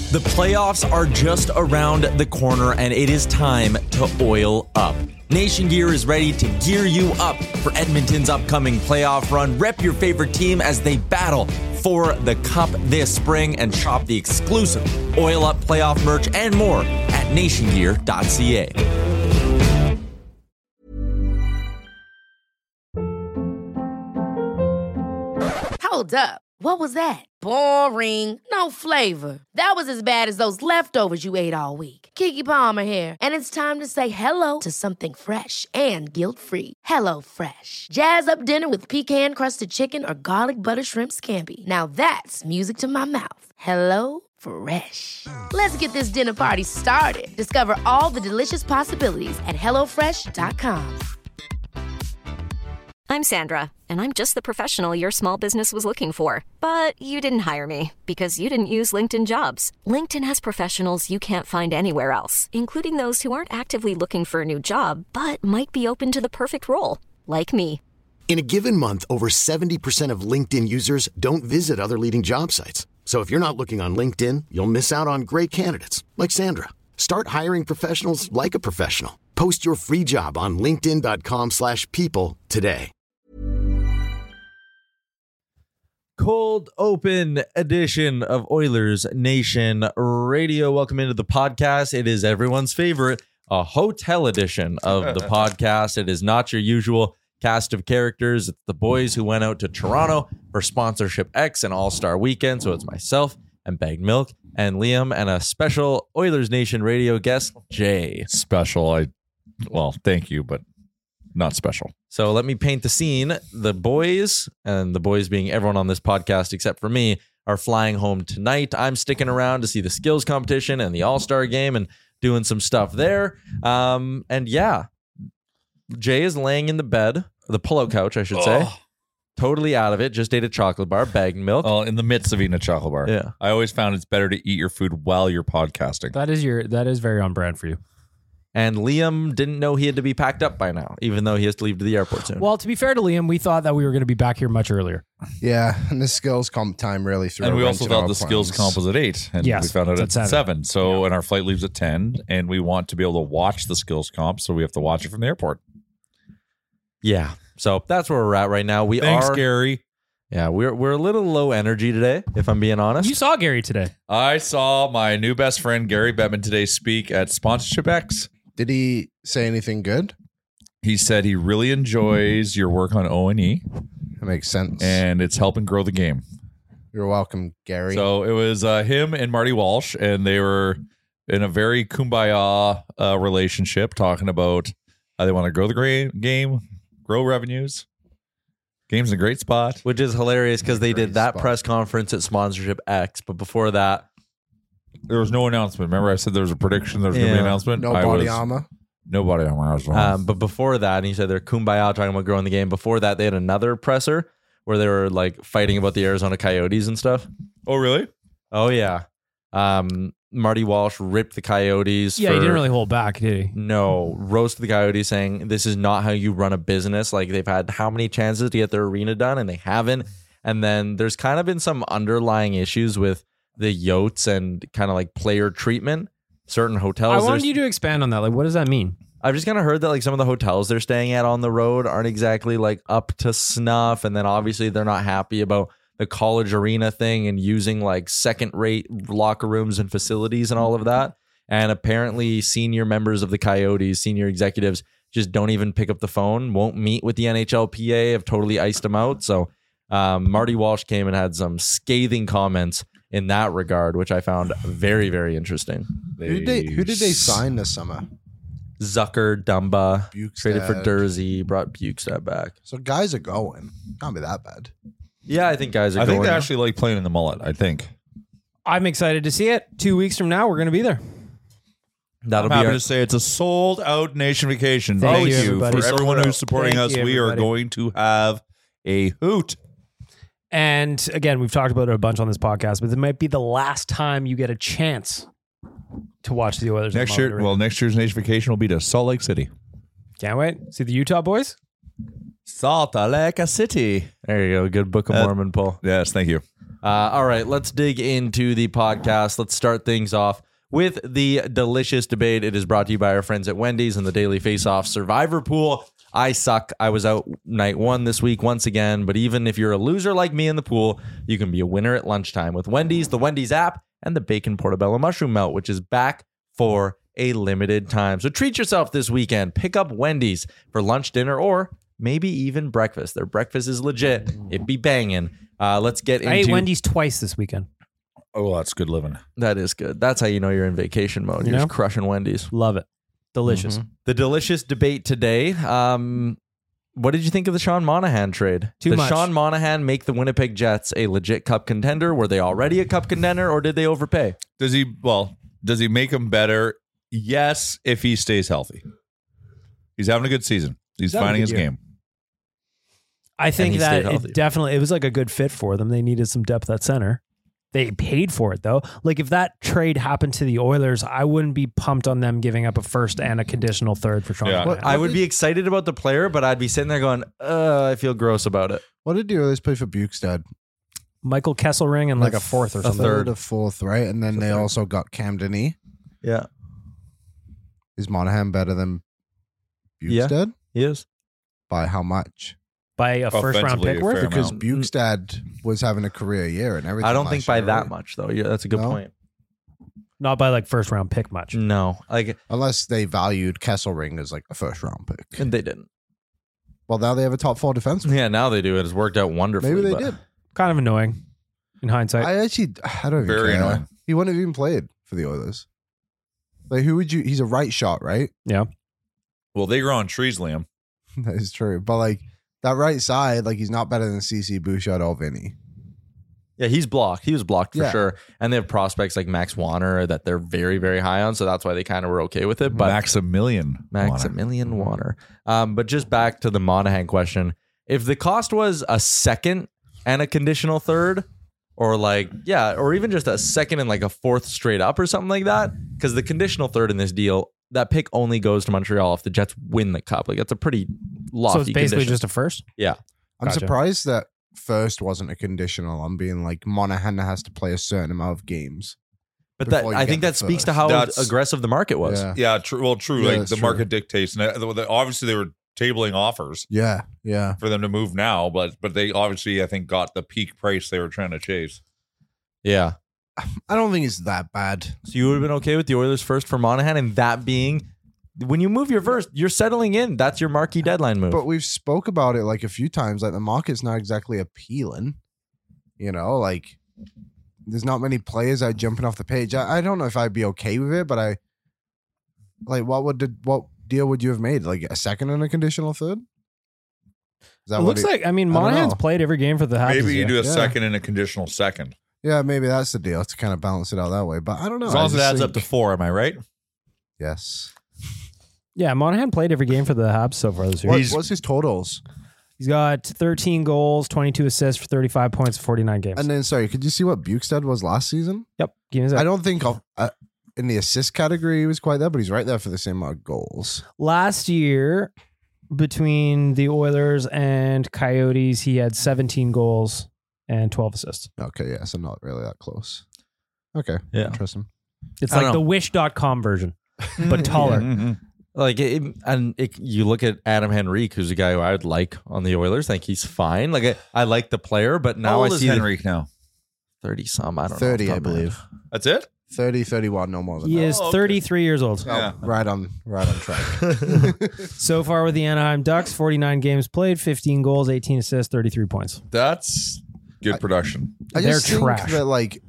The playoffs are just around the corner, and it is time to oil up. Nation Gear is ready to gear you up for Edmonton's upcoming playoff run. Rep your favorite team as they battle for the cup this spring, and shop the exclusive Oil Up playoff merch and more at nationgear.ca. Hold up. What was that? Boring. No flavor. That was as bad as those leftovers you ate all week. Keke Palmer here, and it's time to say hello to something fresh and guilt-free. Hello Fresh. Jazz up dinner with pecan-crusted chicken or garlic butter shrimp scampi. Now that's music to my mouth. Hello Fresh. Let's get this dinner party started. Discover all the delicious possibilities at hellofresh.com. I'm Sandra, and I'm just the professional your small business was looking for. But you didn't hire me because you didn't use LinkedIn Jobs. LinkedIn has professionals you can't find anywhere else, including those who aren't actively looking for a new job, but might be open to the perfect role, like me. In a given month, over 70% of LinkedIn users don't visit other leading job sites. So if you're not looking on LinkedIn, you'll miss out on great candidates like Sandra. Start hiring professionals like a professional. Post your free job on linkedin.com/people today. Cold open edition of Oilers Nation Radio. Welcome into the podcast. It is everyone's favorite, a hotel edition of the podcast. It is not your usual cast of characters. It's the boys who went out to Toronto for Sponsorship X and All-Star Weekend. So it's myself and Bagged Milk and Liam and a special Oilers Nation Radio guest, Jay. Special. Well, thank you, but not special. So let me paint the scene. The boys, and the boys being everyone on this podcast except for me, are flying home tonight. I'm sticking around to see the skills competition and the All-Star game and doing some stuff there. And yeah, Jay is laying in the bed, the pullout couch, I should say. Totally out of it. Just ate a chocolate bar, Bagged Milk. Oh, in the midst of eating a chocolate bar. Yeah. I always found it's better to eat your food while you're podcasting. That is very on brand for you. And Liam didn't know he had to be packed up by now, even though he has to leave to the airport soon. Well, to be fair to Liam, we thought that we were going to be back here much earlier. Yeah, and the skills comp time really threw. And we a also wrench in thought our the skills plans. comp was at 8. And Yes, we found out it's at at 7. So, and our flight leaves at 10. And we want to be able to watch the skills comp. So we have to watch it from the airport. Yeah. So that's where we're at right now. Thanks, Gary. Yeah, we're a little low energy today, if I'm being honest. You saw Gary today. I saw my new best friend, Gary Bettman, today speak at Sponsorship X. Did he say anything good? He said he really enjoys your work on O&E. That makes sense. And it's helping grow the game. You're welcome, Gary. So it was him and Marty Walsh, and they were in a very kumbaya relationship, talking about how they want to grow the game, grow revenues. Game's in a great spot. Which is hilarious because they did that spot. press conference at Sponsorship X, but before that, There was no announcement. Remember I said there was a prediction there was going to be an announcement? no body armor. No body armor. I was wrong. but before that, and he said they're kumbaya talking about growing the game. Before that, they had another presser where they were like fighting about the Arizona Coyotes and stuff. Oh, really? Oh, yeah. Marty Walsh ripped the Coyotes. Yeah, he didn't really hold back, did he? No, roasted the Coyotes, saying this is not how you run a business. Like, they've had how many chances to get their arena done, and they haven't. And then there's kind of been some underlying issues with the Yotes and kind of like player treatment. Certain hotels. I wanted you to expand on that. Like, what does that mean? I've just kind of heard that like some of the hotels they're staying at on the road aren't exactly like up to snuff. And then obviously they're not happy about the college arena thing and using like second-rate locker rooms and facilities and all of that. And apparently senior members of the Coyotes, senior executives, just don't even pick up the phone, won't meet with the NHLPA, have totally iced them out. So Marty Walsh came and had some scathing comments in that regard, which I found very, very interesting. Who did they sign this summer? Zucker, Dumba, Bukestad. traded for Dursey, brought Bukestad back. So guys are going. Can't be that bad. Yeah, I think guys are I going. think they actually like playing in the mullet, I think. I'm excited to see it. 2 weeks from now, we're going to be there. That'll I'm be happy our, to say it's a sold-out Nation Vacation. Thank Thank you, you everybody. for everyone who's supporting Thank us. you, We are everybody. going to have a hoot. And again, we've talked about it a bunch on this podcast, but it might be the last time you get a chance to watch the Oilers. Next year, next year's Nation Vacation will be to Salt Lake City. Can't wait. See the Utah boys? Salt Lake City. there you go. Good Book of Mormon, Paul. Yes, thank you. All right, let's dig into the podcast. Let's start things off with the delicious debate. It is brought to you by our friends at Wendy's and the Daily Face-Off Survivor Pool. I suck. I was out night one this week once again, but even if you're a loser like me in the pool, you can be a winner at lunchtime with Wendy's, the Wendy's app, and the Bacon Portobello Mushroom Melt, which is back for a limited time. So treat yourself this weekend. Pick up Wendy's for lunch, dinner, or maybe even breakfast. Their breakfast is legit. It be banging. Let's get into... I ate Wendy's twice this weekend. Oh, that's good living. That is good. That's how you know you're in vacation mode. You You're know? just crushing Wendy's. Love it. Delicious. The delicious debate today. What did you think of the Sean Monahan trade? Too Did much. Sean Monahan make the Winnipeg Jets a legit cup contender? Were they already a cup contender, or did they overpay? Does he make him better? Yes, if he stays healthy. He's having a good season. He's having a finding good his year. game. I think he that stayed healthy. it was like a good fit for them. They needed some depth at center. They paid for it though. Like if that trade happened to the Oilers, I wouldn't be pumped on them giving up a first and a conditional third for Sean Yeah. Monahan. I would be excited about the player, but I'd be sitting there going, I feel gross about it. What did the Oilers play for Bukestad? Michael Kesselring and like a fourth or A something. third, a fourth, right? And then they also got Camden. Yeah, Is Monahan better than Yeah. Bukestad? he is. By how much? By a first round Offensively, pick a worth. fair Because amount. Bukestad was having a career year and everything. I don't think last by year, that right? much, though. Yeah, that's a good No? point. Not by like first round pick much. No, like, Unless they valued Kesselring as like a first round pick. and they didn't. Well, now they have a top 4 defenseman. Yeah, now they do. It has worked out wonderfully. Maybe they but- did. Kind of annoying in hindsight. I don't even Very care. annoying. He wouldn't have even played for the Oilers. Like, who would you? He's a right shot, right? yeah. Well, they grow on trees, Liam. That is true. But like that right side, like he's not better than CC Bouchard or Vinny. Yeah, he's blocked. He was blocked for Yeah. sure. And they have prospects like Max Wanner that they're very, very high on. So that's why they kind of were okay with it. But Maximilian Wanner. But just back to the Monahan question. If the cost was a second and a conditional third, or like, yeah, or even just a second and like a fourth straight up or something like that, because the conditional third in this deal, that pick only goes to Montreal if the Jets win the cup. Like, that's a pretty lofty So it's basically condition. just a first. Yeah. I'm Gotcha. surprised that first wasn't a conditional. I'm being like Monahan has to play a certain amount of games. But that Before you I get think the that speaks to first. how That's- aggressive the market was. Yeah. Yeah, true. Well, true. Yeah, Like that's the true. market dictates. And obviously, they were tabling offers Yeah. Yeah. for them to move now, but they obviously, I think, got the peak price they were trying to chase. Yeah. I don't think it's that bad. So you would have been okay with the Oilers first for Monahan, and that being when you move your first, you're settling in. That's your marquee deadline move. But we've spoke about it like a few times. Like the market's not exactly appealing. You know, like there's not many players that are jumping off the page. I don't know if I'd be okay with it, but I like what deal would you have made? Like a second and a conditional third? Is that It looks like, I mean, I don't Monahan's know. played every game for the Habs. Maybe you do a Yeah. second and a conditional second. Yeah, maybe that's the deal to kind of balance it out that way. But I don't know. As long I as it just adds up to think- 4, am I right? Yes. Yeah, Monahan played every game for the Habs so far this year. What's his totals? He's got 13 goals, 22 assists for 35 points, 49 games. And then, sorry, could you see what Bukestad was last season? Yep. Give me a sec. I don't think in the assist category he was quite there, but he's right there for the same amount of goals. Last year, between the Oilers and Coyotes, he had 17 goals and 12 assists. Okay, yeah, so not really that close. Okay, Yeah. interesting. It's I like don't the know. Wish.com version, but taller. Mm-hmm. Like, you look at Adam Henrique, who's a guy who I would like on the Oilers. I think he's fine. Like, I like the player, but now How I old is see Henrique now? 30 some. I don't know. 30, off the I top of my head. believe. That's it? 30, 31, no more than He that. is okay. 33 years old. Yeah. Right on track. So far with the Anaheim Ducks, 49 games played, 15 goals, 18 assists, 33 points. That's good production. I They're just think trash. that like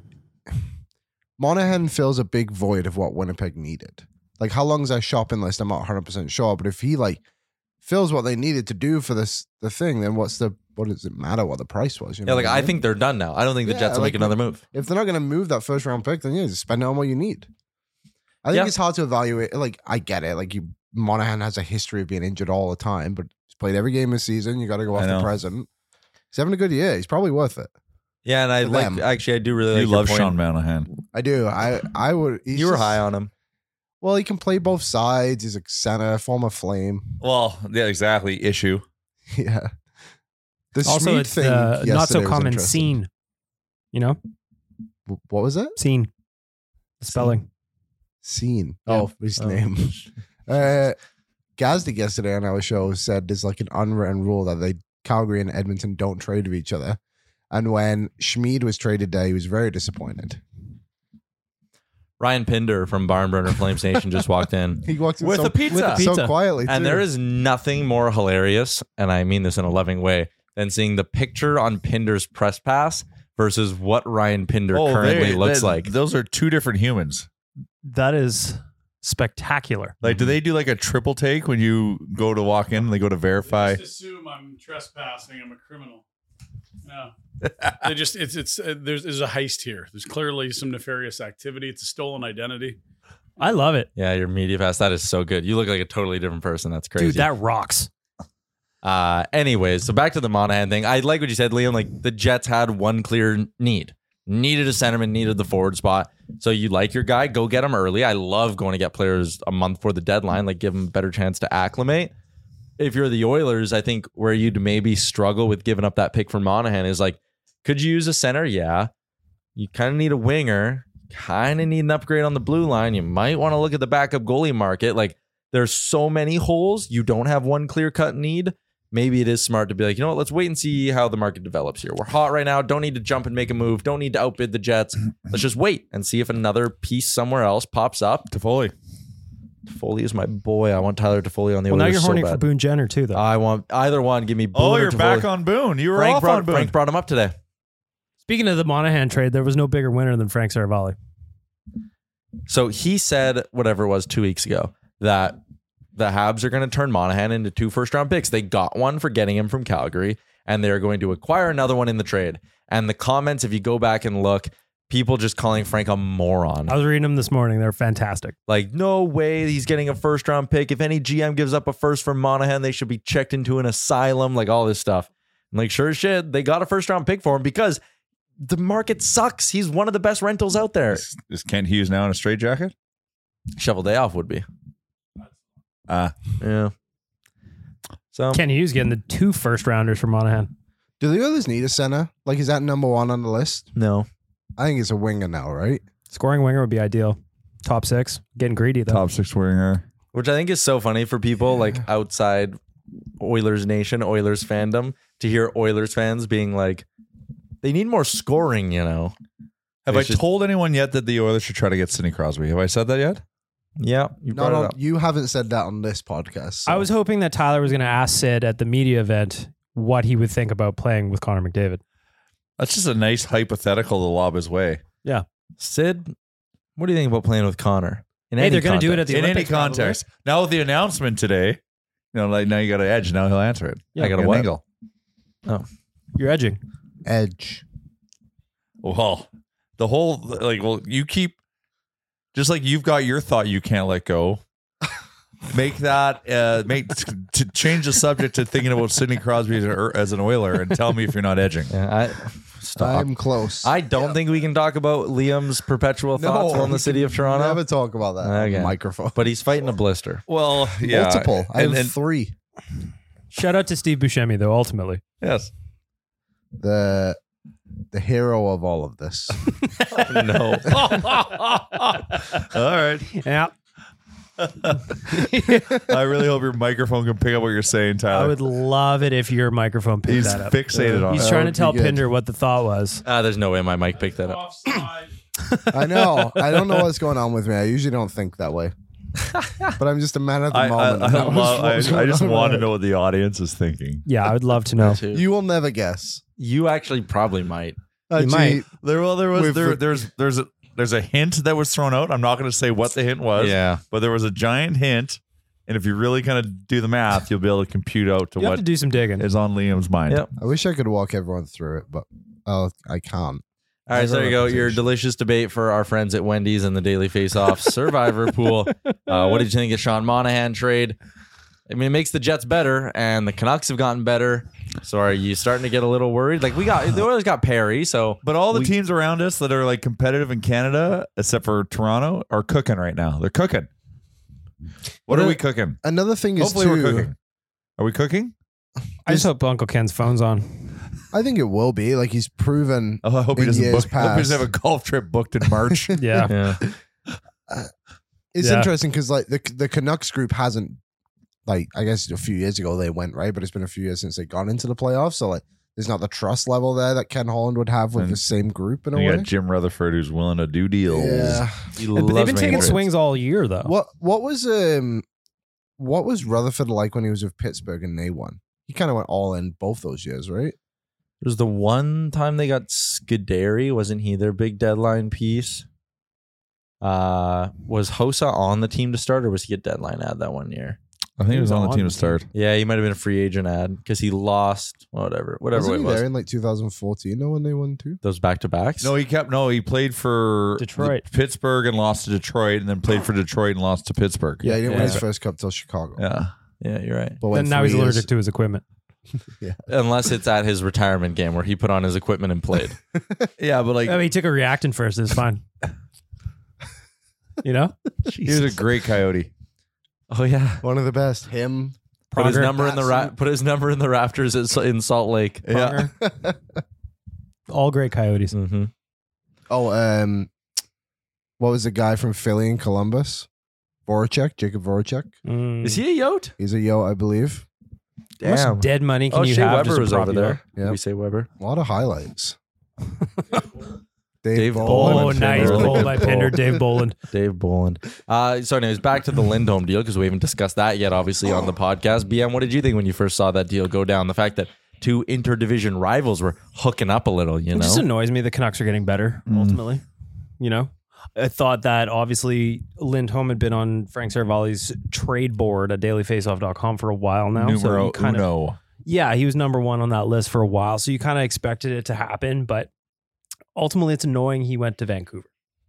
Monahan fills a big void of what Winnipeg needed. Like how long is our shopping list? I'm not 100% sure, but if he like fills what they needed to do for the thing, then what does it matter what the price was? You know Yeah, like, what I mean? think they're done now. I don't think the Yeah, Jets will like, make another move. if they're not going to move that first round pick, then yeah, just spend it on what you need. I think Yeah. it's hard to evaluate. Like I get it. Like Monahan has a history of being injured all the time, but he's played every game this season. You got to go off I the know. present. He's having a good year. He's probably worth it. Yeah, and I For like, them. actually, I do really You like your love point. Sean Monahan. I do. I would. You were high on him. Well, he can play both sides. He's a center, former Flame. Well, yeah, exactly. Issue. Yeah. The Also, Schmid it's thing the not so yesterday was common interesting. scene. You know, What was it? scene. Spelling. Scene. Yeah. Oh, his name. Gazdic yesterday on our show said there's like an unwritten rule that Calgary and Edmonton don't trade with each other. And when Schmid was traded there, he was very disappointed. Ryan Pinder from Barn Burner Flames Nation just walked in. He walked in With so, a pizza. With a pizza. so quietly, And too. there is nothing more hilarious, and I mean this in a loving way, than seeing the picture on Pinder's press pass versus what Ryan Pinder currently looks like. Those are two different humans. That is spectacular. Like, do they do like a triple take when you go to walk in and they go to verify? They just assume I'm trespassing. I'm a criminal. Yeah. They just there's a heist here. There's clearly some nefarious activity. It's a stolen identity. I love it. Yeah, your media pass, that is so good. You look like a totally different person. That's crazy. Dude, that rocks. Anyways, so back to the Monahan thing. I like what you said, Liam. Like, the Jets had one clear need. Needed a centerman, needed the forward spot. So you like your guy, go get him early. I love going to get players a month before the deadline, like give them a better chance to acclimate. If you're the Oilers, I think where you'd maybe struggle with giving up that pick for Monahan is like, could you use a center? Yeah. You kind of need a winger, kind of need an upgrade on the blue line. You might want to look at the backup goalie market. Like, there's so many holes. You don't have one clear-cut need. Maybe it is smart to be like, you know what, let's wait and see how the market develops here. We're hot right now. Don't need to jump and make a move. Don't need to outbid the Jets. Let's just wait and see if another piece somewhere else pops up. Toffoli. Toffoli is my boy. I want Tyler Toffoli on the Well, now Oilers you're so horny bad. for Boone Jenner too, though. I want either one. Give me Boone Oh, or you're back Toffoli. on Boone. You were off on Boone. Frank brought him up today. Speaking of the Monahan trade, there was no bigger winner than Frank Saravalli. So he said, whatever it was 2 weeks ago, that the Habs are going to turn Monahan into 2 first-round picks. They got one for getting him from Calgary, and they're going to acquire another one in the trade. And the comments, if you go back and look, people just calling Frank a moron. I was reading them this morning. They're fantastic. Like, no way he's getting a first-round pick. If any GM gives up a first for Monahan, they should be checked into an asylum, like all this stuff. I'm like, sure as shit, they got a first-round pick for him because the market sucks. He's one of the best rentals out there. Is Kent Hughes now in a straitjacket? Shovel day off would be. Yeah. So Ken Hughes getting the 2 first-rounders for Monahan. Do the Oilers need a center? Like, is that number one on the list? no. I think it's a winger now, right? Scoring winger would be ideal. Top 6. Getting greedy, though. Top 6 winger. Which I think is so funny for people like outside Oilers Nation, Oilers fandom, to hear Oilers fans being like, they need more scoring, you know? Have They I should- told anyone yet that the Oilers should try to get Sidney Crosby? Have I said that yet? Yeah, you No, brought it no, up. you haven't said that on this podcast. so- I was hoping that Tyler was going to ask Sid at the media event what he would think about playing with Connor McDavid. That's just a nice hypothetical to lob his way. Yeah. Sid, what do you think about playing with Connor? In Hey, any they're going to do it at context? the In any Olympics, probably. context. Now with the announcement today, you know, like now you got an edge. Now he'll answer it. Yeah, I got a An what? angle. You're edging. Edge. Well, the whole like, well, you keep just like you've got your thought you can't let go. Make that to change the subject to thinking about Sidney Crosby as an Oiler and tell me if you're not edging. Yeah, stop. I'm close. I don't think we can talk about Liam's perpetual thoughts on the city of Toronto, Never talk about that on Okay. the microphone. but he's fighting a blister. Well, yeah, Multiple. I have and 3. Shout out to Steve Buscemi, though, ultimately. yes. The hero of all of this. No. All right. Yeah. I really hope your microphone can pick up what you're saying, Tyler. I would love it if your microphone picked He's that up. fixated on He's it. trying to would be tell good. Pinder what the thought was. There's no way my mic picked that up. Offside. I know. I don't know what's going on with me. I usually don't think that way. But I'm just a man at the moment. and that was what was I going just on in want my to know what the audience is thinking. Yeah, I would love to know. head. You will never guess. You actually probably might. You might. There's a hint that was thrown out. I'm not going to say what the hint was. Yeah. But there was a giant hint, and if you really kind of do the math, you'll be able to compute out to You have what to do some digging. is on Liam's mind. Yep. I wish I could walk everyone through it, but I can't. All right, so there you go. Your Representation. delicious debate for our friends at Wendy's and the Daily Face-Off Survivor Pool. What did you think of Sean Monahan trade? I mean, it makes the Jets better, and the Canucks have gotten better. So are you starting to get a little worried? Like the Oilers got Perry, so But all the teams around us that are like competitive in Canada, except for Toronto, are cooking right now. They're cooking. What are we cooking? Another thing is Hopefully too, we're cooking. Are we cooking? I just hope Uncle Ken's phone's on. I think it will be. Like he's proven. Oh, I hope he in doesn't years book. I hope he doesn't past. have a golf trip booked in March. Yeah. It's Yeah. interesting because like the Canucks group hasn't, like, I guess a few years ago they went, right, but it's been a few years since they got into the playoffs. So like, there's not the trust level there that Ken Holland would have with And the same group in a You way. got Jim Rutherford who's willing to do deals. Yeah. He But they've loves been taking Rangers. swings all year, though. What was Rutherford like when he was with Pittsburgh and they won? He kind of went all in both those years, right? It was the one time they got Scuderi. Wasn't he their big deadline piece? Was Hossa on the team to start, or was he a deadline ad that 1 year? I think he was on the on team the to start. Yeah, he might have been a free agent ad because he lost whatever Wasn't it he was. there in like 2014 though when they won too? Those back to backs. No, he played for Detroit. Pittsburgh and lost to Detroit, and then played for Detroit and lost to Pittsburgh. Yeah, he didn't win his Yeah. first cup till Chicago. Yeah. Yeah, you're right. But went And now he's 3 years. allergic to his equipment. Unless it's at his retirement game where he put on his equipment and played. Yeah, but like I mean, he took a reactant first. It's fine. You know? he was a great Coyote. Oh yeah. One of the best. Him. Put his Pronger. number in the put his number in the rafters in Salt Lake. Yeah. All great Coyotes. Mm-hmm. Oh, what was the guy from Philly and Columbus? Voracek, Jacob Voracek. Mm. Is he a Yote? He's a yo, I believe. How much dead money can Oh, you Shea have? Weber just to was prop over you there. up? Yeah. We say Weber. A lot of highlights. Dave Oh, Boland. nice Really goal good by goal. Pinder, Dave Boland. Dave Boland. So anyways, back to the Lindholm deal because we haven't discussed that yet, obviously, on the podcast. BM, what did you think when you first saw that deal go down? The fact that two interdivision rivals were hooking up a little, you It just know? annoys me the Canucks are getting better, ultimately. You know? I thought that obviously Lindholm had been on Frank Saravalli's trade board at dailyfaceoff.com for a while now. so Numero you kind of, uno. yeah, he was number one on that list for a while. So you kind of expected it to happen, but ultimately it's annoying he went to Vancouver.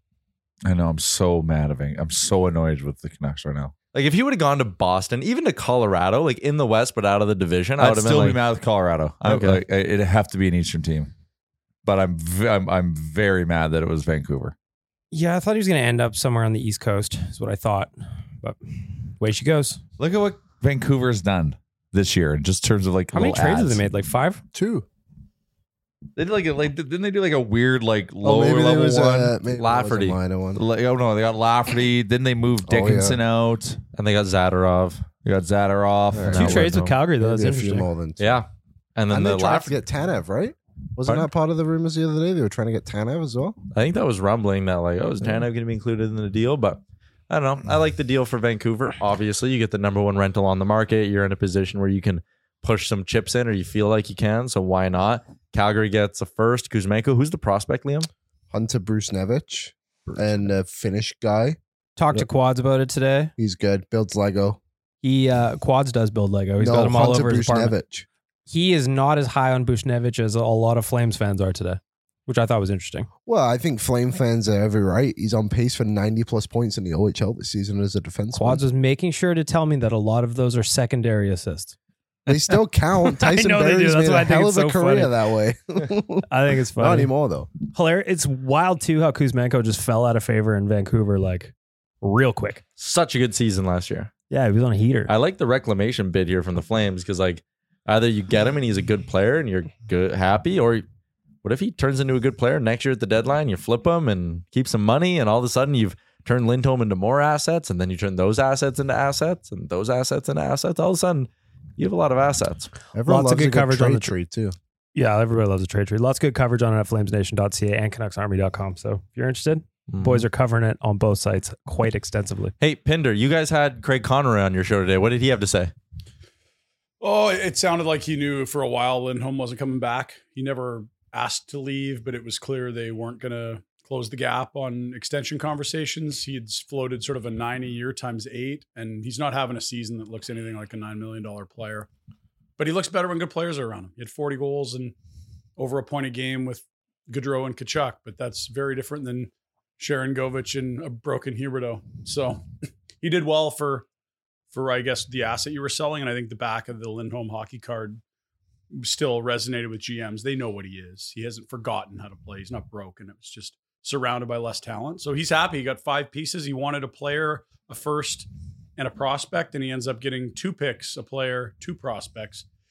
I know. I'm so mad at I'm so annoyed with the Canucks right now. Like if he would have gone to Boston, even to Colorado, like in the West, but out of the division, I I'd would have been still like, be mad with Colorado. Okay. It'd have to be an Eastern team, but I'm very mad that it was Vancouver. Yeah, I thought he was going to end up somewhere on the East Coast, is what I thought. But way she goes. Look at what Vancouver's done this year in just terms of like How many little trades have ads. they made? Like 5? 2. They did didn't they do like a weird like Oh, lower maybe there level was one? maybe Lafferty. There was a minor one. Oh no, they got Lafferty. Then they moved Oh, yeah. Dickinson out. and they got Zadorov. They got Zadorov. Yeah. Two Now trades Lindholm. with Calgary, though. That's Maybe a few interesting. more than 2. Yeah. And then And the they tried last, to get Tanev, right? Wasn't Pardon? that part of the rumors the other day? They were trying to get Tanev as well. I think that was rumbling that like, oh, is Tanev going to be included in the deal? But I don't know. I like the deal for Vancouver. Obviously, you get the number one rental on the market. You're in a position where you can push some chips in, or you feel like you can. So why not? Calgary gets a first. Kuzmenko, who's the prospect, Liam? Hunter Brusnevich and a Finnish guy. Talked to Quads about it today. He's good. Builds Lego. He Quads does build Lego. He's no, got them all Hunter over his apartment. Brusnevich. He is not as high on Bushnevich as a lot of Flames fans are today, which I thought was interesting. Well, I think Flame fans are every right. He's on pace for 90 plus points in the OHL this season as a defenseman. Quads was making sure to tell me that a lot of those are secondary assists. They still count. Tyson know they do. Berry's That's made why I a think hell it's of a so career funny. that way. I think it's funny. Not anymore, though. Hilarious. It's wild too how Kuzmenko just fell out of favor in Vancouver like real quick. Such a good season last year. Yeah, he was on a heater. I like the reclamation bid here from the Flames because like either you get him and he's a good player and you're good happy, or what if he turns into a good player next year at the deadline? You flip him and keep some money, and all of a sudden you've turned Lindholm into more assets, and then you turn those assets into assets, and those assets into assets. All of a sudden, you have a lot of assets. Everyone Lots of loves good a coverage on trade the tree, too. Yeah, everybody loves a trade tree. Lots of good coverage on it at flamesnation.ca and canucksarmy.com. So if you're interested, boys are covering it on both sites quite extensively. Hey, Pinder, you guys had Craig Conroy on your show today. What did he have to say? Oh, it sounded like he knew for a while Lindholm wasn't coming back. He never asked to leave, but it was clear they weren't going to close the gap on extension conversations. He had floated sort of a 9 a year times 8, and he's not having a season that looks anything like a $9 million player. But he looks better when good players are around him. He had 40 goals and over a point a game with Gaudreau and Kachuk, but that's very different than Sharon Govich and a broken Huberdeau. So he did well for I guess the asset you were selling, and I think the back of the Lindholm hockey card still resonated with GMs. They know what he is. He hasn't forgotten how to play. He's not broken. It was just surrounded by less talent. So he's happy. He got 5 pieces. He wanted a player, a first, and a prospect, and he ends up getting 2 picks, a player, 2 prospects.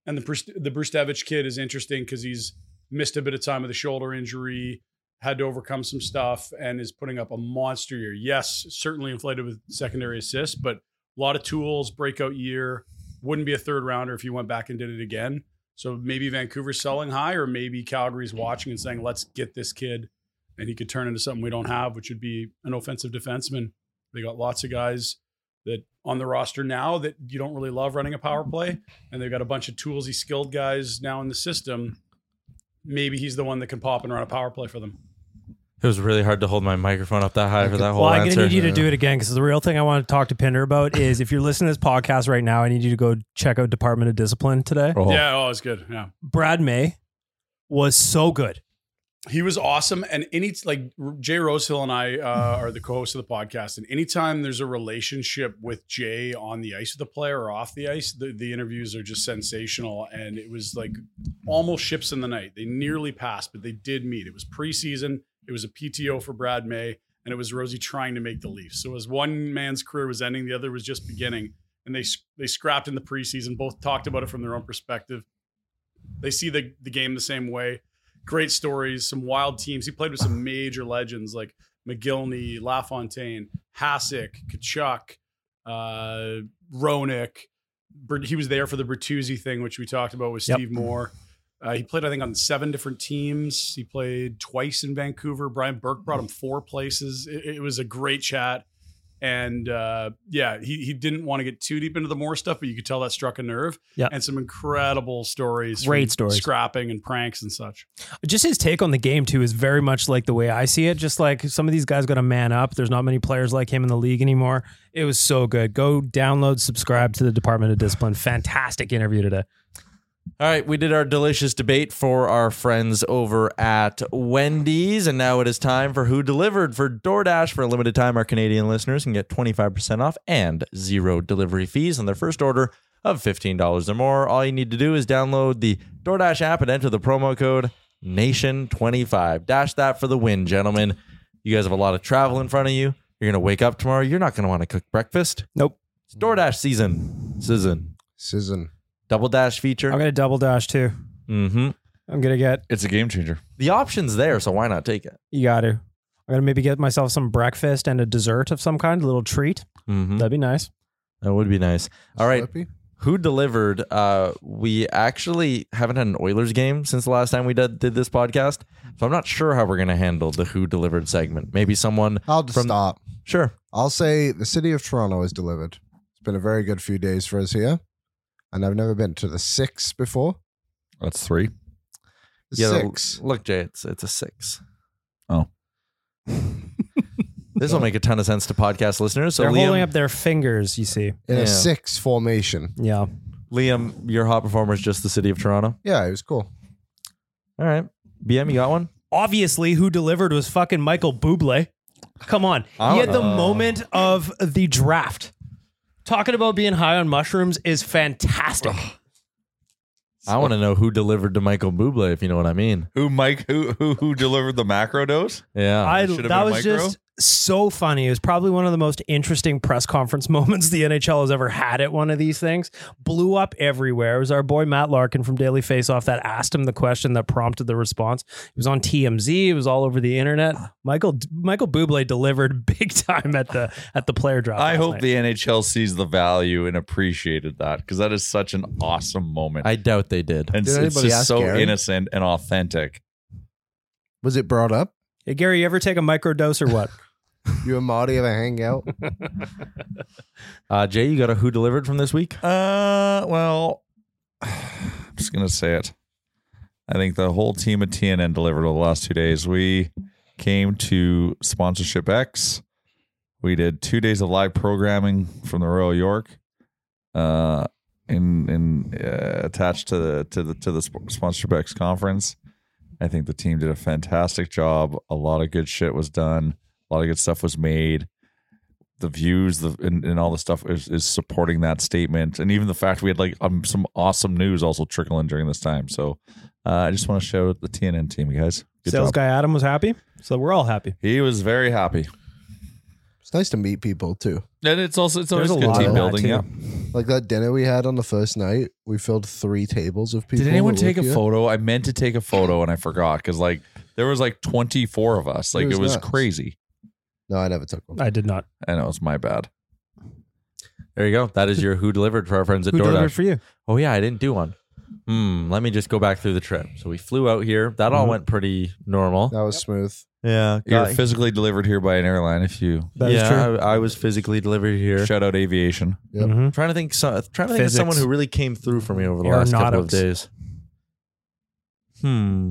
And the Brustevich kid is interesting because he's missed a bit of time with a shoulder injury, had to overcome some stuff, and is putting up a monster year. Yes, certainly inflated with secondary assists, but a lot of tools, breakout year. Wouldn't be a third rounder if he went back and did it again. So maybe Vancouver's selling high, or maybe Calgary's watching and saying, let's get this kid, and he could turn into something we don't have, which would be an offensive defenseman. They got lots of guys that on the roster now that you don't really love running a power play, and they've got a bunch of toolsy, skilled guys now in the system. Maybe he's the one that can pop and run a power play for them. It was really hard to hold my microphone up that high for that whole Well, I'm answer. going to need you to do it again, because the real thing I want to talk to Pinder about is if you're listening to this podcast right now, I need you to go check out Department of Discipline today. Oh. Yeah, it's good. Yeah. Brad May was so good. He was awesome. And Jay Rosehill and I are the co-hosts of the podcast. And anytime there's a relationship with Jay on the ice with the player or off the ice, the interviews are just sensational. And it was like almost ships in the night. They nearly passed, but they did meet. It was preseason. It was a PTO for Brad May, and it was Rosie trying to make the Leafs. So as one man's career was ending, the other was just beginning. And they scrapped in the preseason. Both talked about it from their own perspective. They see the game the same way. Great stories, some wild teams. He played with some major legends like McGillney, LaFontaine, Hasek, Kachuk, Roenick. He was there for the Bertuzzi thing, which we talked about with Steve Moore. He played, I think, on 7 different teams. He played twice in Vancouver. Brian Burke brought him 4 places. It was a great chat. And he didn't want to get too deep into the Moore stuff, but you could tell that struck a nerve. Yeah. And some incredible stories. Great stories. Scrapping and pranks and such. Just his take on the game, too, is very much like the way I see it. Just like some of these guys got to man up. There's not many players like him in the league anymore. It was so good. Go download, subscribe to the Department of Discipline. Fantastic interview today. All right, we did our delicious debate for our friends over at Wendy's, and now it is time for Who Delivered. For DoorDash, for a limited time, our Canadian listeners can get 25% off and 0 delivery fees on their first order of $15 or more. All you need to do is download the DoorDash app and enter the promo code NATION25. Dash that for the win, gentlemen. You guys have a lot of travel in front of you. You're going to wake up tomorrow. You're not going to want to cook breakfast. Nope. It's DoorDash season. Double dash feature. I'm going to double dash too. Mm-hmm. I'm going to get... It's a game changer. The option's there, so why not take it? You got to. I'm going to maybe get myself some breakfast and a dessert of some kind, a little treat. Mm-hmm. That'd be nice. That would be nice. All right. Slippy? Who Delivered? We actually haven't had an Oilers game since the last time we did this podcast, so I'm not sure how we're going to handle the Who Delivered segment. Maybe someone... I'll just stop. Sure. I'll say the city of Toronto has delivered. It's been a very good few days for us here. And I've never been to the 6 before. That's 3. The 6. Look, Jay, it's a 6. Oh. This will make a ton of sense to podcast listeners. So They're Liam, holding up their fingers, you see. In a 6 formation. Yeah. Liam, your hot performer is just the city of Toronto. Yeah, it was cool. All right. BM, you got one? Obviously, Who Delivered was fucking Michael Bublé. Come on. He had the moment of the draft. Talking about being high on mushrooms is fantastic. I want to know who delivered to Michael Bublé, if you know what I mean. Who delivered the macro dose? Yeah. That was just so funny. It was probably one of the most interesting press conference moments the NHL has ever had at one of these things. Blew up everywhere. It was our boy Matt Larkin from Daily Faceoff that asked him the question that prompted the response. It was on TMZ. It was all over the internet. Michael Bublé delivered big time at the player draft. I hope the NHL sees the value and appreciated that, because that is such an awesome moment. I doubt they did. And Did it's anybody just ask so Gary? innocent and authentic. Was it brought up? Hey, Gary, you ever take a microdose or what? You and Marty ever hang out? Jay, you got a Who Delivered from this week? Well, I'm just going to say it. I think the whole team at TNN delivered over the last 2 days. We came to Sponsorship X. We did 2 days of live programming from the Royal York, attached to the Sponsorship X conference. I think the team did a fantastic job. A lot of good shit was done. A lot of good stuff was made. The views and all the stuff is supporting that statement. And even the fact we had some awesome news also trickle in during this time. So I just want to show the TNN team, guys. Good Sales job. guy Adam was happy. So we're all happy. He was very happy. It's nice to meet people too. And it's always There's a good lot team of that, building. too. Yeah. Like that dinner we had on the first night, we filled 3 tables of people. Did anyone that take a work here. photo? I meant to take a photo and I forgot because like there was like 24 of us. Like It it was was nuts. crazy. No, I never took one. I did not. I know it's my bad. There you go. That is your who delivered for our friends at Who delivered DoorDash. for you? Oh yeah, I didn't do one. Let me just go back through the trip. So we flew out here. That all went pretty normal. That was smooth. Yeah, You're got- physically delivered here by an airline. If you That is true. I was physically delivered here. shout out aviation, Yep. Mhm. Trying to think of someone Physics. who really came through for me over the last couple of Aeronautics. days.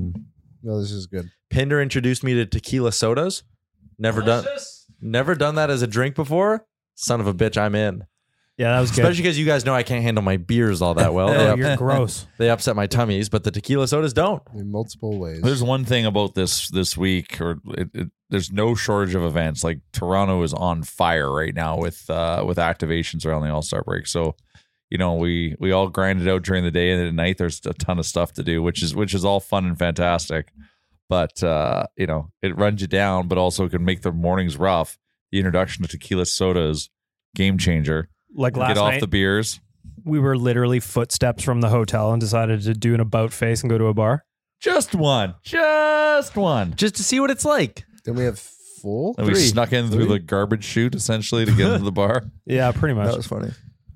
No, this is good. Pinder introduced me to tequila sodas. Never done that as a drink before. Son of a bitch, I'm in. Yeah, that was good. Especially because you guys know I can't handle my beers all that well. Oh, you're gross. They upset my tummies, but the tequila sodas don't. In multiple ways. there's one thing about this week, or there's no shortage of events. Like Toronto is on fire right now with activations around the All-Star break. So, you know, we all grind it out during the day, and at night there's a ton of stuff to do, which is all fun and fantastic. But you know, it runs you down, but also can make the mornings rough. The introduction to tequila sodas, game changer. Like last Get off night, the beers. we were literally footsteps from the hotel and decided to do an about face and go to a bar. Just one. Just to see what it's like. Then we have 4. And we 3. snuck in through the garbage chute essentially to get into the bar. Yeah, pretty much. That was funny.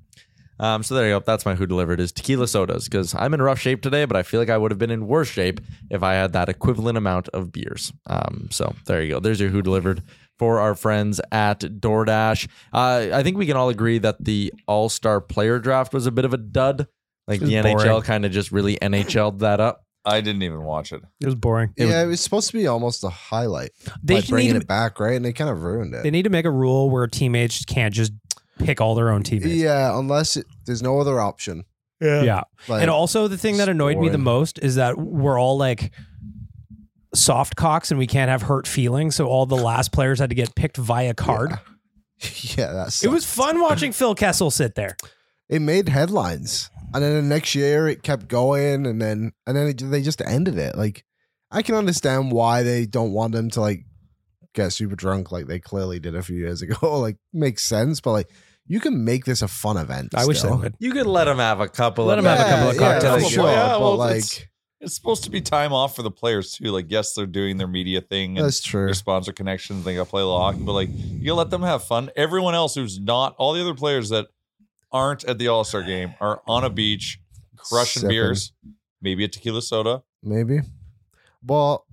So there you go. That's my who delivered is tequila sodas because I'm in rough shape today, but I feel like I would have been in worse shape if I had that equivalent amount of beers. So there you go. There's your who delivered for our friends at DoorDash. I think we can all agree that the All-Star player draft was a bit of a dud. Like It was the NHL boring. kind of just really NHL'd that up. I didn't even watch it. It was boring. Yeah, it was supposed to be almost a highlight. They By need bringing to- it back, right? And they kind of ruined it. They need to make a rule where teammates can't just pick all their own teammates. Yeah, unless there's no other option. Yeah. Like, And also the thing that annoyed me the boring. most is that we're all like soft cocks and we can't have hurt feelings. So all the last players had to get picked via card. yeah, that's It was fun watching Phil Kessel sit there. it made headlines, and then the next year it kept going, and then they just ended it. Like, I can understand why they don't want them to like get super drunk like they clearly did a few years ago. Like, makes sense, but like you can make this a fun event. I wish they still. would. You could let them have a couple Let of 'em have a couple of cocktails. sure, Yeah, but well, like It's supposed to be time off for the players too. Like, yes, they're doing their media thing and that's true. their sponsor connections. They got to play a little hockey, but like, you let them have fun. Everyone else who's not, all the other players that aren't at the All-Star game are on a beach, crushing Sipping. beers, maybe a tequila soda. Maybe. Well,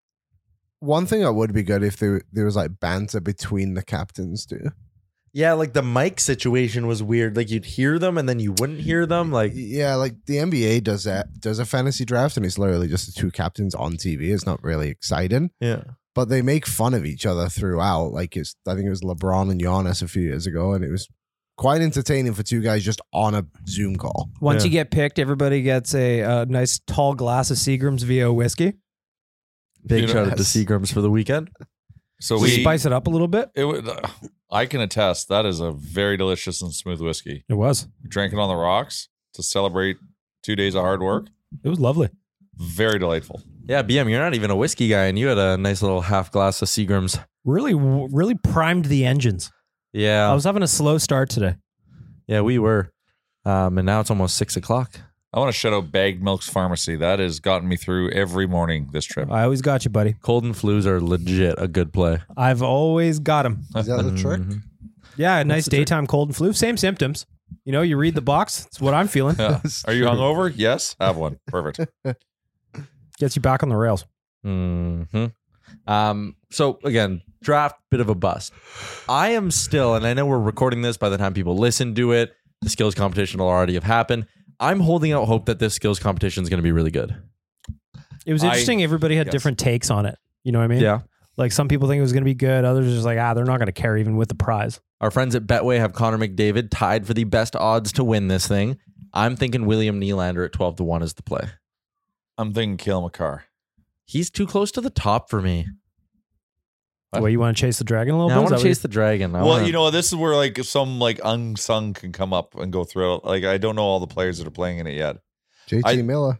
one thing that would be good if there was like banter between the captains too. Yeah, like the mic situation was weird. Like you'd hear them and then you wouldn't hear them. Like Yeah, like the NBA does a fantasy draft, and it's literally just the 2 captains on TV. It's not really exciting, yeah. but they make fun of each other throughout. Like I think it was LeBron and Giannis a few years ago, and it was quite entertaining for 2 guys just on a Zoom call. Once Yeah. you get picked, everybody gets a nice tall glass of Seagram's VO whiskey. Big You know, shout out to yes. Seagrams for the weekend. So We we spice it up a little bit. It would. I can attest that is a very delicious and smooth whiskey. It was. You drank it on the rocks to celebrate 2 days of hard work. It was lovely. Very delightful. Yeah, BM, you're not even a whiskey guy, and you had a nice little half glass of Seagrams. Really primed the engines. Yeah, I was having a slow start today. yeah, we were. And now it's almost 6:00. I want to shout out Bagged Milks Pharmacy. That has gotten me through every morning this trip. I always got you, buddy. Cold and flus are legit a good play. I've always got them. Is that the trick? Mhm. Yeah, a nice daytime cold and flu. Same symptoms. You know, you read the box. It's what I'm feeling. Yeah. Are you hungover? Yes. Have one. Perfect. Gets you back on the rails. Mhm. So again, draft, bit of a bust. I am still, and I know we're recording this by the time people listen to it, the skills competition will already have happened. I'm holding out hope that this skills competition is going to be really good. It was interesting. Everybody had yes. different takes on it. You know what I mean? Yeah. Like some people think it was going to be good. Others are just like, they're not going to care even with the prize. Our friends at Betway have Connor McDavid tied for the best odds to win this thing. I'm thinking William Nylander at 12-1 is the play. I'm thinking Cale Makar. He's too close to the top for me. What? Well, you want to chase the dragon a little Now, I bit? want Is to that chase the dragon. Well, you know, this is where like some like unsung can come up and go through it. Like I don't know all the players that are playing in it yet. JT I- Miller.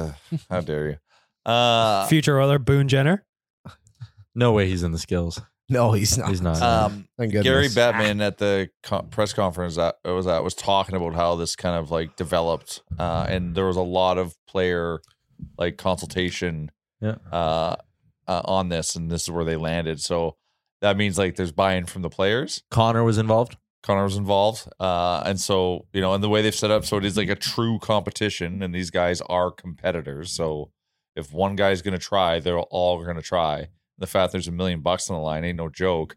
How dare you? what- Future Oiler Boone Jenner. no way he's in the skills. No, he's not. He's not. Thank Gary goodness. Bettman at the press conference that I was at was talking about how this kind of like developed, and there was a lot of player like consultation on this, and this is where they landed. So that means like there's buy-in from the players. Connor was involved. And so, you know, and the way they've set up, so it is like a true competition, and these guys are competitors. So if one guy's going to try, they're all going to try. The fact there's $1 million on the line ain't no joke.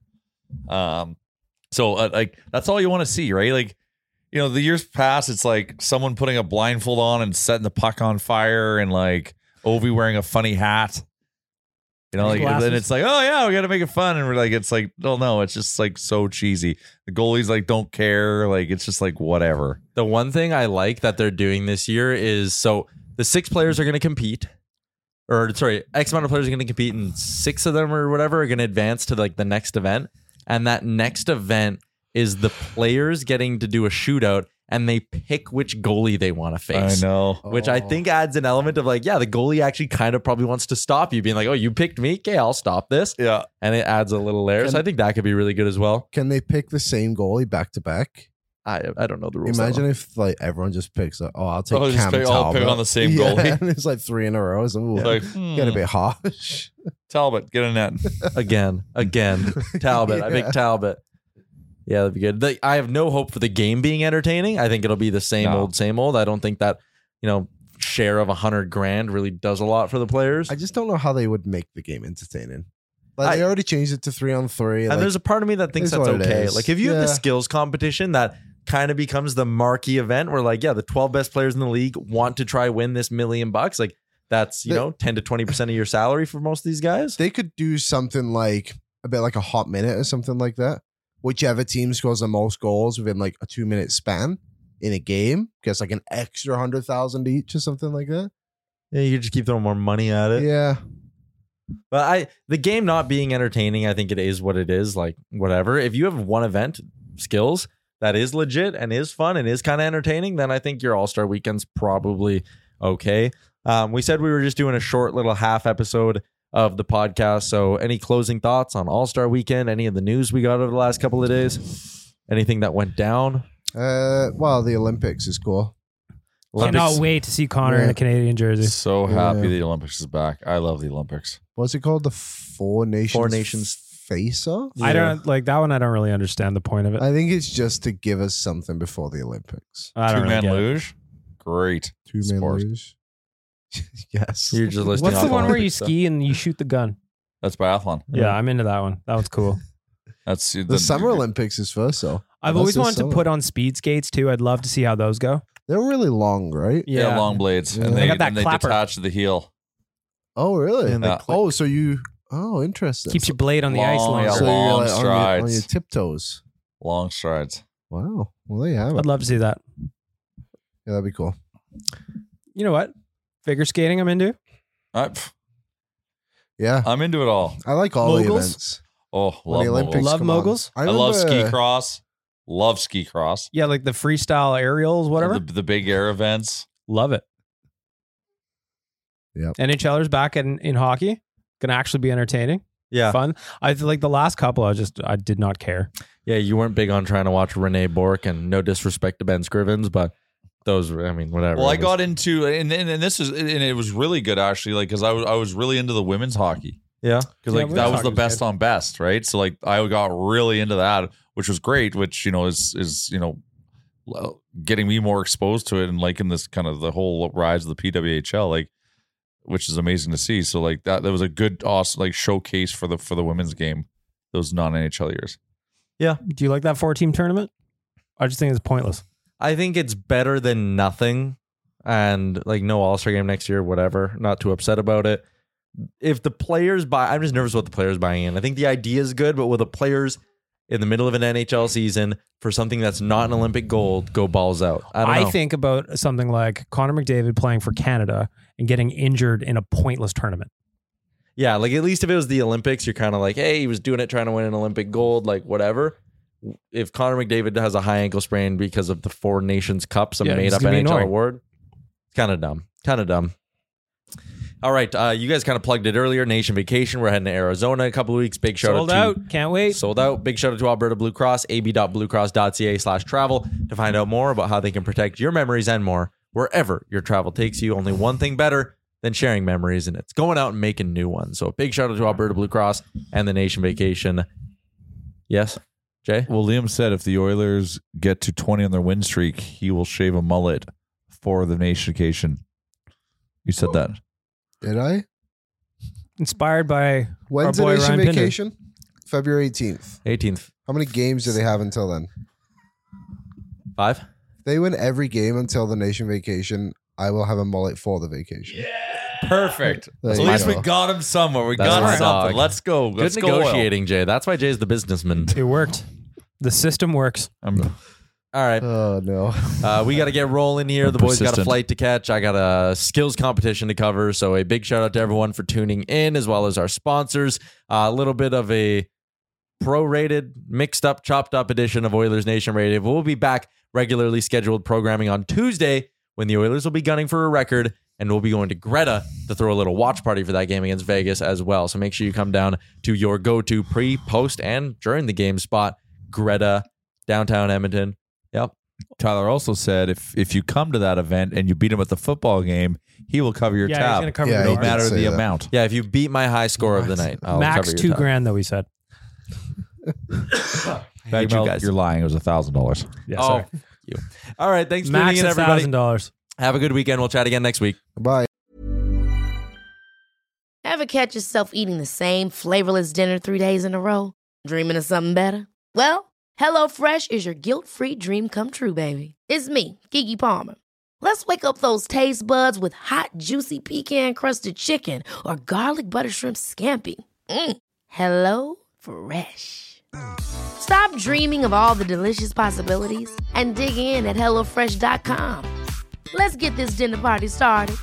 So like that's all you want to see, right? Like, you know, the years past, it's like someone putting a blindfold on and setting the puck on fire, and like Ovi wearing a funny hat. You know, like, and then it's like, oh yeah, we got to make it fun, and we're like, it's like, oh no, it's just like so cheesy. The goalies like don't care, like it's just like whatever. The one thing I like that they're doing this year is so the 6 players are going to compete, or sorry, X amount of players are going to compete, and 6 of them or whatever are going to advance to like the next event, and that next event is the players getting to do a shootout. And they pick which goalie they want to face. I know. Which I think adds an element of like, yeah, the goalie actually kind of probably wants to stop you, being like, oh, you picked me? Okay, I'll stop this. Yeah. And it adds a little layer. So I think that could be really good as well. Can they pick the same goalie back to back? I don't know the rules. Imagine if like everyone just picks like, I'll take Oh, just Cam all Talbot. pick on the same Yeah, goalie. and it's like 3 in a row. So ooh, Like, get a bit harsh. Talbot, get in that. Again. Talbot. I pick Talbot. Yeah, that'd be good. I have no hope for the game being entertaining. I think it'll be the same old. I don't think that, you know, share of $100,000 really does a lot for the players. I just don't know how they would make the game entertaining. Like they already changed it to 3-on-3. And there's a part of me that thinks it's that's what it okay. is. Like if you have the Yeah. skills competition that kind of becomes the marquee event where like, yeah, the 12 best players in the league want to try win this $1 million. Like that's, you know, 10 to 20% of your salary for most of these guys. They could do something like a bit like a hot minute or something like that. Whichever team scores the most goals within like a 2-minute span in a game gets like an extra 100,000 each or something like that. Yeah, you could just keep throwing more money at it. Yeah. But the game not being entertaining, I think it is what it is. Like whatever. If you have one event, skills, that is legit and is fun and is kind of entertaining, then I think your All-Star Weekend's probably okay. We said we were just doing a short little half episode of the podcast. So any closing thoughts on All-Star Weekend? Any of the news we got over the last couple of days? Anything that went down? Well, the Olympics is cool. Cannot wait to see Connor in a Canadian jersey. So happy the Olympics is back. I love the Olympics. What's it called? The Four Nations Face-Off? I don't like that one. I don't really understand the point of it. I think it's just to give us something before the Olympics. I don't really Two-man get it. luge. Great. 2-man sport. luge. Yes. You're just listing What's off the one where you Olympic stuff. ski and you shoot the gun? That's biathlon. Yeah, I'm into that one. That one's cool. That's The Summer Olympics is first, though. I've That's always this wanted to summer. put on speed skates too. I'd love to see how those go. They're really long, right? Yeah, long blades. Yeah. And They they, got that and they clapper. detach to the heel. Oh, really? And they Yeah. click. Oh, so you... Oh, interesting. Keeps your blade on the ice Long, longer. yeah, so long you're like on strides. your tiptoes. Long strides. Wow. Well, there you have it. I'd love to see that. Yeah, that'd be cool. You know what? Figure skating I'm into. Yeah. I'm into it all. I like all the Moguls? events. Oh, When love the Olympics moguls. Love come on. moguls? I love ski remember- cross. Love ski cross. Yeah, like the freestyle aerials, whatever. The big air events. Love it. Yep. NHLers back in hockey. Gonna actually be entertaining. Yeah. Fun. I feel like the last couple I did not care. Yeah, you weren't big on trying to watch Renee Bork, and no disrespect to Ben Scrivens, but those were, I mean, whatever. Well, I It was- got into and this is and it was really good actually, like because I was really into the women's hockey Yeah. because Yeah, like women's that was hockey the was best good. on best, right? So like I got really into that, which was great, which you know is you know getting me more exposed to it and liking this kind of the whole rise of the PWHL, like which is amazing to see. So like that was a good awesome like showcase for the women's game those non-NHL years. Do you like that 4-team tournament? I just think it's pointless. I think it's better than nothing, and like no All-Star game next year, whatever. Not too upset about it. If the players I'm just nervous about the players buying in. I think the idea is good, but will the players in the middle of an NHL season for something that's not an Olympic gold go balls out? I don't know. think about something like Connor McDavid playing for Canada and getting injured in a pointless tournament. Yeah, like at least if it was the Olympics, you're kind of like, hey, he was doing it trying to win an Olympic gold, like whatever. If Connor McDavid has a high ankle sprain because of the Four Nations Cup, some Yeah, made it's up gonna be NHL annoying. award, it's kind of dumb. All right, you guys kind of plugged it earlier. Nation Vacation. We're heading to Arizona in a couple of weeks. Big shout Sold out to out. Can't wait. Sold out. Big shout out to Alberta Blue Cross, ab.bluecross.ca/travel to find out more about how they can protect your memories and more wherever your travel takes you. Only one thing better than sharing memories, and it's going out and making new ones. So a big shout out to Alberta Blue Cross and the Nation Vacation. Yes, Jay? Well, Liam said if the Oilers get to 20 on their win streak, he will shave a mullet for the Nation Vacation. You said that. Did I? Inspired by When's our the boy Nation Ryan Pinder. Vacation? February 18th. 18th. How many games do they have until then? 5? If they win every game until the Nation Vacation, I will have a mullet for the vacation. Perfect. There At you least we go. got him somewhere. We That's got my him something. dog. Let's go. Good Let's go. negotiating, Jay. That's why Jay's the businessman. It worked. The system works. All right. Oh, no. We got to get rolling here. The boys got a persistent. flight to catch. I got a skills competition to cover. So a big shout out to everyone for tuning in, as well as our sponsors. A little bit of a prorated, mixed up, chopped up edition of Oilers Nation Radio. We'll be back regularly scheduled programming on Tuesday when the Oilers will be gunning for a record, and we'll be going to Greta to throw a little watch party for that game against Vegas as well. So make sure you come down to your go-to pre, post, and during the game spot, Greta, downtown Edmonton. Yep. Tyler also said if you come to that event and you beat him at the football game, he will cover your Yeah, he's tab. gonna cover Yeah, the no he door. did matter say the that. amount. Yeah, if you beat my high score of the night, I'll Max cover your tab. $2,000 though, he said. Thank you Email, guys. You're lying. It was $1,000. Yeah, Oh, sorry. you. All right. Thanks for Max tuning in, everybody. $1,000. Have a good weekend. We'll chat again next week. Bye. Ever catch yourself eating the same flavorless dinner 3 days in a row? Dreaming of something better? Well, HelloFresh is your guilt-free dream come true, baby. It's me, Keke Palmer. Let's wake up those taste buds with hot, juicy pecan-crusted chicken or garlic butter shrimp scampi. Hello Fresh. Stop dreaming of all the delicious possibilities and dig in at HelloFresh.com. Let's get this dinner party started.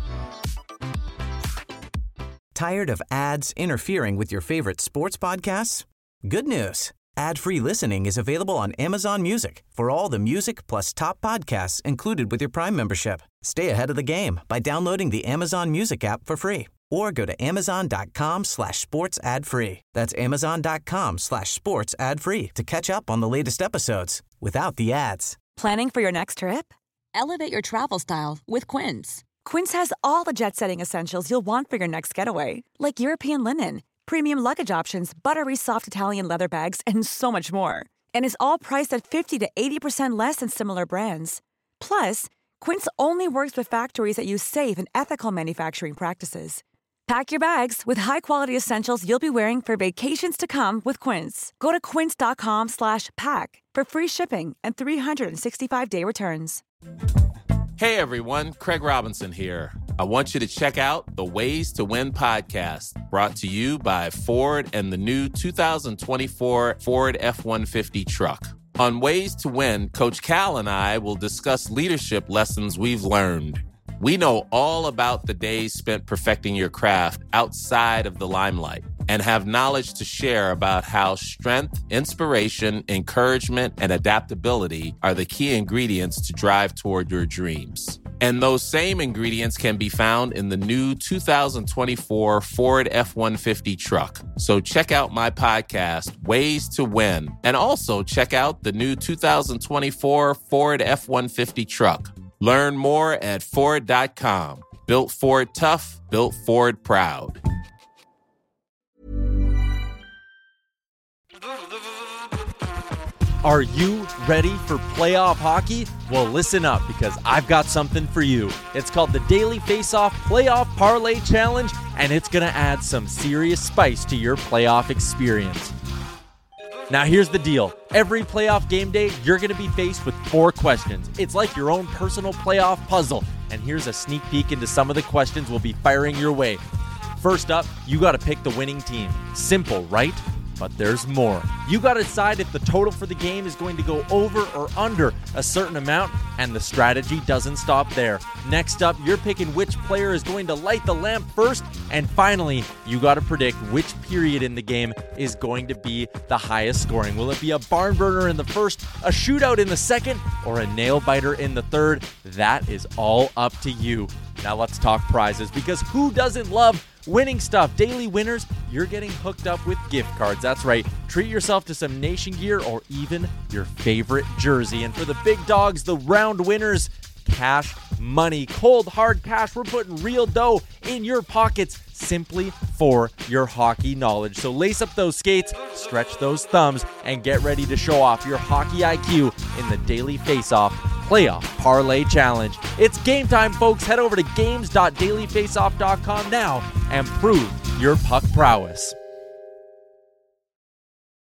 Tired of ads interfering with your favorite sports podcasts? Good news. Ad-free listening is available on Amazon Music for all the music plus top podcasts included with your Prime membership. Stay ahead of the game by downloading the Amazon Music app for free or go to amazon.com/sports ad free. That's amazon.com/sports ad free to catch up on the latest episodes without the ads. Planning for your next trip? Elevate your travel style with Quince. Quince has all the jet-setting essentials you'll want for your next getaway, like European linen, premium luggage options, buttery soft Italian leather bags, and so much more. And is all priced at 50 to 80% less than similar brands. Plus, Quince only works with factories that use safe and ethical manufacturing practices. Pack your bags with high-quality essentials you'll be wearing for vacations to come with Quince. Go to quince.com/pack for free shipping and 365-day returns. Hey everyone, Craig Robinson here. I want you to check out the Ways to Win podcast, brought to you by Ford and the new 2024 Ford F-150 truck. On Ways to Win, Coach Cal and I will discuss leadership lessons we've learned. We know all about the days spent perfecting your craft outside of the limelight and have knowledge to share about how strength, inspiration, encouragement, and adaptability are the key ingredients to drive toward your dreams. And those same ingredients can be found in the new 2024 Ford F-150 truck. So check out my podcast, Ways to Win, and also check out the new 2024 Ford F-150 truck. Learn more at Ford.com. Built Ford tough, built Ford proud. Are you ready for playoff hockey? Well, listen up, because I've got something for you. It's called the Daily Faceoff Playoff Parlay Challenge, and it's going to add some serious spice to your playoff experience. Now, here's the deal. Every playoff game day, you're going to be faced with 4 questions. It's like your own personal playoff puzzle. And here's a sneak peek into some of the questions we'll be firing your way. First up, you got to pick the winning team. Simple, right? But there's more. You got to decide if the total for the game is going to go over or under a certain amount, and the strategy doesn't stop there. Next up, you're picking which player is going to light the lamp first, and finally, you got to predict which period in the game is going to be the highest scoring. Will it be a barn burner in the first, a shootout in the second, or a nail biter in the third? That is all up to you. Now let's talk prizes, because who doesn't love winning stuff? Daily winners, you're getting hooked up with gift cards. That's right. Treat yourself to some Nation gear or even your favorite jersey. And for the big dogs, the round winners, cash money, cold hard cash. We're putting real dough in your pockets simply for your hockey knowledge. So lace up those skates, stretch those thumbs, and get ready to show off your hockey IQ in the Daily Faceoff Playoff Parlay Challenge. It's game time, folks. Head over to games.dailyfaceoff.com now and prove your puck prowess.